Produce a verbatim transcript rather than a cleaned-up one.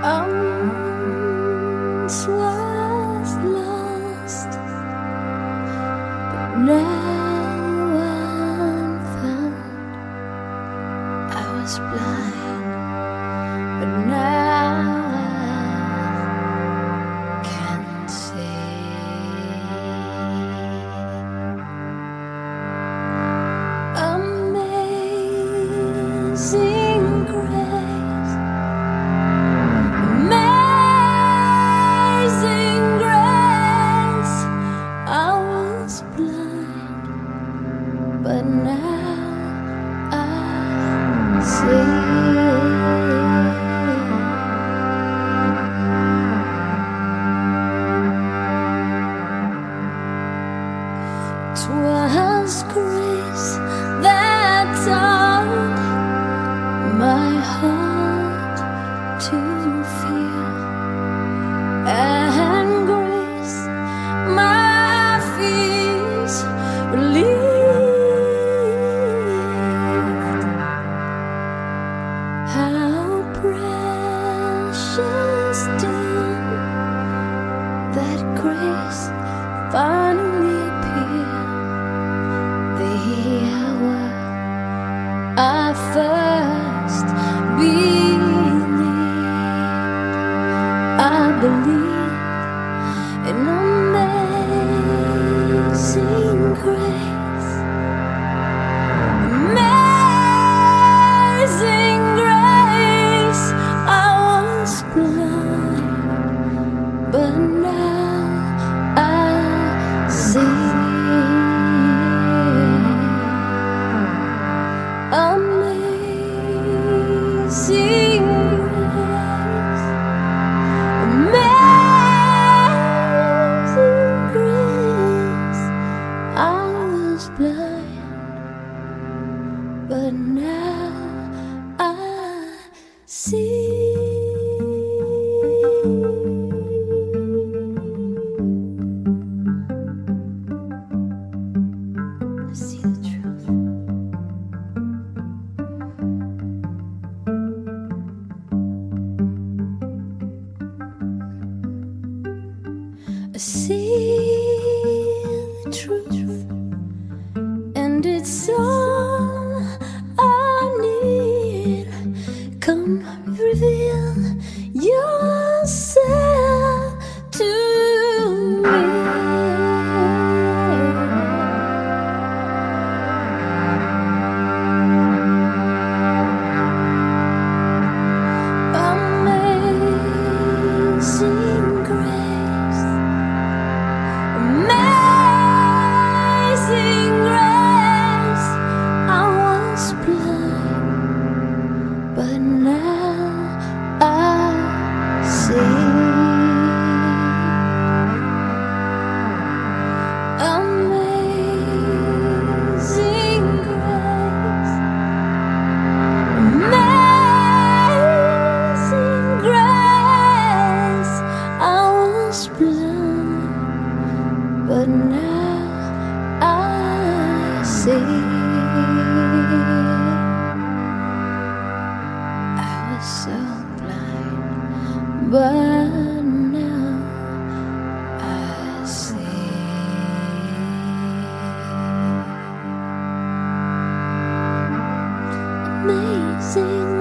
once was lost, but now I'm found. I was blind, but now I can see. Amazing grace, amazing grace. I was blind, but now I see. 'Twas grace that taught my heart to fear, and grace my fears relieved. How precious did that grace finally appear, the hour I first believed. I believe in amazing grace, amazing grace. I was blind, but now I see. Amazing grace, amazing grace. I was blind, but now I see. I see the truth. I see the truth, and it's all I need. Come reveal yourself to me. Amazing grace, amazing grace. I was blind, but now I see. Amazing grace, amazing grace. I was blind, but now I see. I was so blind, but now I see. Amazing